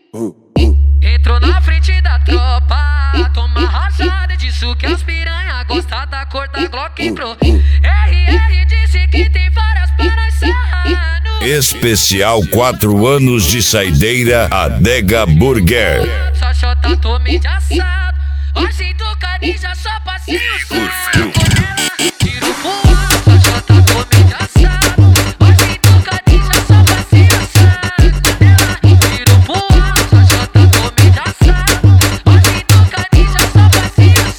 Entrou na frente da tropa, toma rajada, disso que as piranha gosta da cor da Glock Pro. RR disse que tem várias para nós sarrar. Especial 4 anos de saideira Adega Burger. Só chota tome de assado, hoje do Canija só passinho saco. Tiro pro ar, só chota tome de assado, hoje do Canija só passinho saco. Tiro pro ar, só chota tome de assado, hoje do Canija só passinho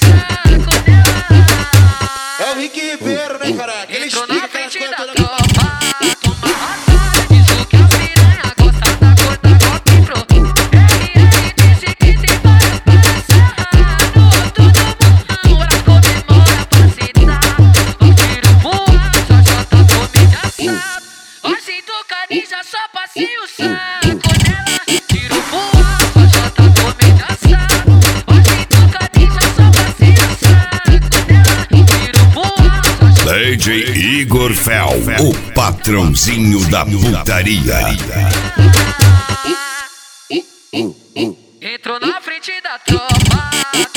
saco. É o Rick Ribeiro, né, cara? Ele Entrou explica na aquelas frente coisas da todas. tropa, toma rajada, disso que as piranha gosta da cor da Glock Pro. RR disse que tem várias para sarrar. No alto do morrão, ela comemora pra citar. O tiro voa, só jota tome de assado, hoje do Canija só passinho saco nela. Tiro voa, só jota tome de assado, hoje do Canija só passinho saco nela. Tiro voa, só jota DJ Igor Fel, o patrãozinho da putaria. entrou na frente da tropa,